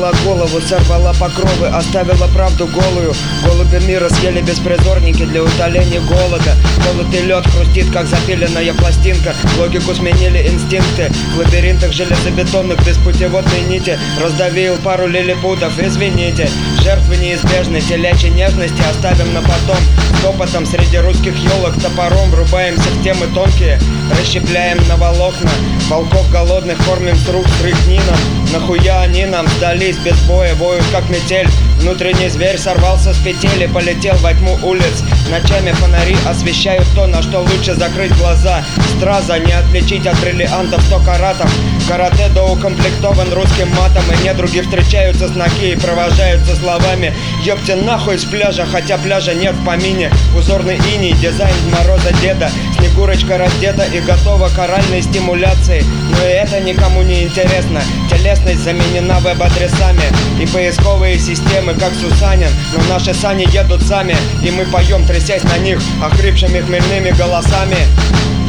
Оторвала голову, сорвала покровы, оставила правду голую. Голуби мира съели беспризорники для утоления голода. Колотый лед хрустит, как запиленная пластинка. Логику сменили инстинкты. В лабиринтах железобетонных без путеводной нити раздавил пару лилипутов, извините. Жертвы неизбежны, телячьей нежности оставим на потом. Топотом среди русских елок топором врубаемся в темы тонкие. Расщепляем на волокна. Волков голодных кормим с рук стряхнином. Нахуя они нам сдались без боя, воют как метель. Внутренний зверь сорвался с петель и полетел во тьму улиц. Ночами фонари освещают то, на что лучше закрыть глаза. Страза не отличить от бриллиантов 100 каратов. Карате доукомплектован русским матом, и недруги встречаются с ноги и провожаются словами: ёпте нахуй с пляжа, хотя пляжа нет в помине. Узорный иней, дизайн Мороза деда. Снегурочка раздета и готова к оральной стимуляции. Но и это никому не интересно. Телесность заменена веб-адресами и поисковые системы, как Сусанин. Но наши сани едут сами, и мы поем, трясясь на них охрипшими хмельными голосами.